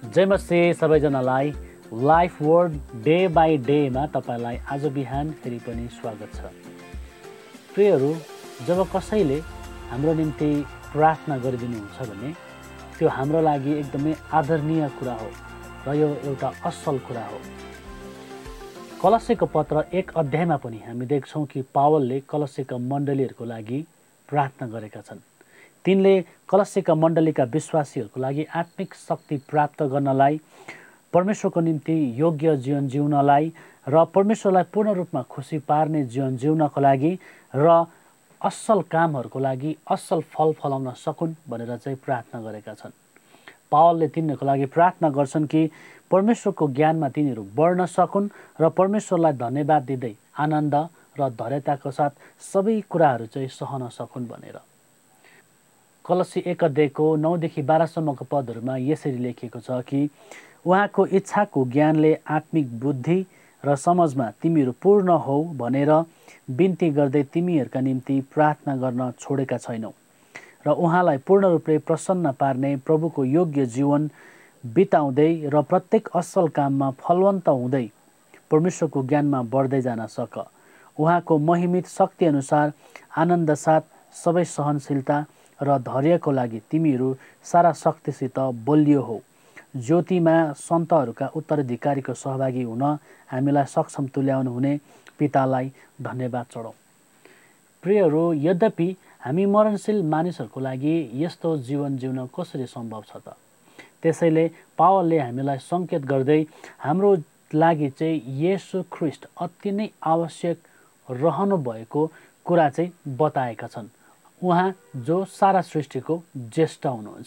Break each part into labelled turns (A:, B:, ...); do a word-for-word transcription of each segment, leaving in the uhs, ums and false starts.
A: जय मसिह सबैजनालाई life word day by डेमा तपाईँलाई आज बिहान फेरि पनि स्वागत छ। प्रियहरू, जब कसैले हाम्रो निम्ति प्रार्थना गरिदिनुहुन्छ भने त्यो हाम्रो लागि एकदमै आदरणीय कुरा हो र यो एउटा असल कुरा हो। कलस्सेको पत्र एक अध्यायमा पनि हामी देख्छौँ कि पावलले कलस्सेका मण्डलीहरूको लागि प्रार्थना गरेका छन्। तिनले कलस्सेका मण्डलीका विश्वासीहरूको लागि आत्मिक शक्ति प्राप्त गर्नलाई, परमेश्वरको निम्ति योग्य जीवन जिउनलाई र परमेश्वरलाई पूर्ण रूपमा खुसी पार्ने जीवन जिउनको लागि र असल कामहरूको लागि असल फल फलाउन सकुन् भनेर चाहिँ प्रार्थना गरेका छन्। पावलले तिनीहरूको लागि प्रार्थना गर्छन् कि परमेश्वरको ज्ञानमा तिनीहरू बढ्न सकुन् र परमेश्वरलाई धन्यवाद दिँदै आनन्द र धैर्यताको साथ सबै कुराहरू चाहिँ सहन सकुन् भनेर। कलस्सी एक अध्यायको नौदेखि बाह्रसम्मको पदहरूमा यसरी लेखिएको छ कि उहाँको इच्छाको ज्ञानले आत्मिक बुद्धि र समझमा तिमीहरू पूर्ण हौ भनेर बिन्ती गर्दै तिमीहरूका निम्ति प्रार्थना गर्न छोडेका छैनौ र उहाँलाई पूर्ण रूपले प्रसन्न पार्ने प्रभुको योग्य जीवन बिताउँदै र प्रत्येक असल काममा फलवन्त हुँदै परमेश्वरको ज्ञानमा बढ्दै जान सक। उहाँको महिमित शक्ति अनुसार आनन्द साथ सबै सहनशीलता र धैर्यको लागि तिमीहरू सारा शक्तिसित बलियो हो। ज्योतिमा सन्तहरूका उत्तराधिकारीको सहभागी हुन हामीलाई सक्षम तुल्याउनु हुने पितालाई धन्यवाद चढाउँ। प्रियहरू, यद्यपि हामी मरणशील मानिसहरूको लागि यस्तो जीवन जिउन कसरी सम्भव छ त? त्यसैले पावलले हामीलाई सङ्केत गर्दै हाम्रो लागि चाहिँ येशू ख्रीष्ट अति नै आवश्यक रहनु भएको कुरा चाहिँ बताएका छन्। उहाँ जो सारा सृष्टिको ज्येष्ठ हुनुहुन्छ।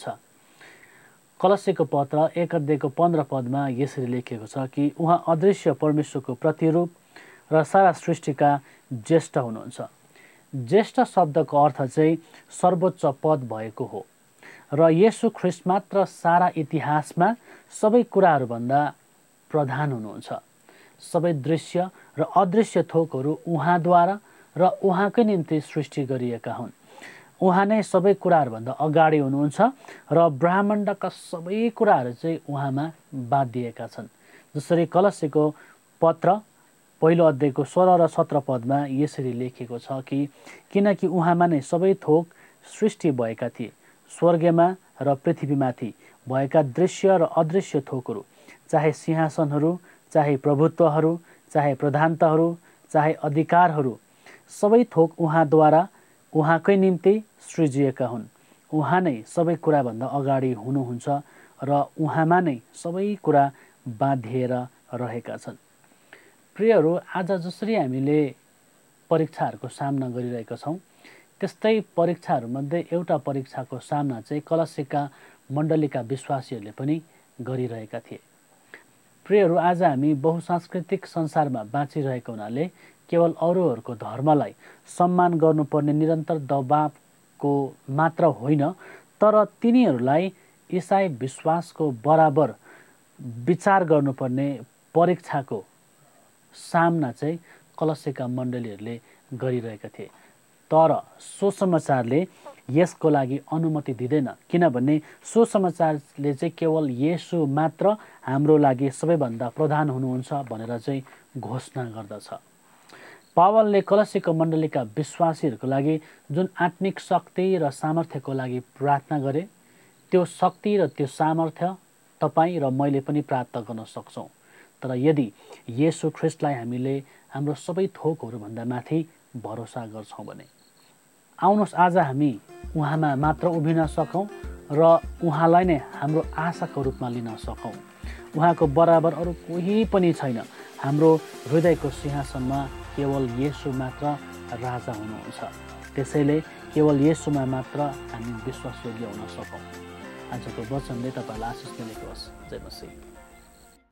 A: कलस्सेको पत्र एक अध्यायको पन्ध्र पदमा यसरी लेखिएको छ कि उहाँ अदृश्य परमेश्वरको प्रतिरूप र सारा सृष्टिका ज्येष्ठ हुनुहुन्छ। ज्येष्ठ शब्दको अर्थ चाहिँ सर्वोच्च पद भएको हो र येशू ख्रीष्ट मात्र सारा इतिहासमा सबै कुराहरूभन्दा प्रधान हुनुहुन्छ। सबै दृश्य र अदृश्य थोकहरू उहाँद्वारा र उहाँकै निम्ति सृष्टि गरिएका हुन्। उहाँ नै सबै कुराहरूभन्दा अगाडि हुनुहुन्छ र ब्रह्माण्डका सबै कुराहरू चाहिँ उहाँमा बाँधिएका छन्। जसरी कलस्सेको पत्र पहिलो अध्यायको सोह्र र सत्र पदमा यसरी लेखिएको छ कि किनकि उहाँमा नै सबै थोक सृष्टि भएका थिए। स्वर्गमा र पृथ्वीमाथि भएका दृश्य र अदृश्य थोकहरू, चाहे सिंहासनहरू, चाहे प्रभुत्वहरू, चाहे प्रधानताहरू, चाहे अधिकारहरू, सबै थोक उहाँद्वारा उहाँकै निम्ति सृजिएका हुन्। उहाँ नै सबै कुराभन्दा अगाडि हुनुहुन्छ र उहाँमा नै सबै कुरा बाँधिएर रहेका छन्। प्रियहरू, आज जसरी हामीले परीक्षाहरूको सामना गरिरहेका छौँ, त्यस्तै परीक्षाहरूमध्ये एउटा परीक्षाको सामना चाहिँ कलस्सेका मण्डलीका विश्वासीहरूले पनि गरिरहेका थिए। प्रियहरू, आज हामी बहुसांस्कृतिक संसारमा बाँचिरहेको हुनाले केवल अरूहरूको धर्मलाई सम्मान गर्नुपर्ने निरन्तर दबावको मात्र होइन, तर तिनीहरूलाई इसाई विश्वासको बराबर विचार गर्नुपर्ने परीक्षाको सामना चाहिँ कलस्सेका मण्डलीहरूले गरिरहेका थिए। तर सुसमाचारले यसको लागि अनुमति दिँदैन, किनभने सुसमाचारले चाहिँ केवल येशू मात्र हाम्रो लागि सबैभन्दा प्रधान हुनुहुन्छ भनेर चाहिँ घोषणा गर्दछ। पावलले कलस्सेको मण्डलीका विश्वासीहरूको लागि जुन आत्मिक शक्ति र सामर्थ्यको लागि प्रार्थना गरे, त्यो शक्ति र त्यो सामर्थ्य तपाईँ र मैले पनि प्राप्त गर्न सक्छौँ। तर यदि येशू ख्रीष्टलाई हामीले हाम्रो सबै थोकहरूभन्दा माथि भरोसा गर्छौँ भने। आउनुहोस् आज हामी उहाँमा मात्र उभिन सकौँ र उहाँलाई नै हाम्रो आशाको रूपमा लिन सकौँ। उहाँको बराबर अरू कोही पनि छैन। हाम्रो हृदयको सिंहासनमा केवल येशू मात्र राजा हुनुहुन्छ। त्यसैले केवल येशूमा मात्र हामी विश्वासयोग्य हुन सकौँ। आजको वचनले तपाईँलाई आशिष मिलेको होस्। जय मसीह।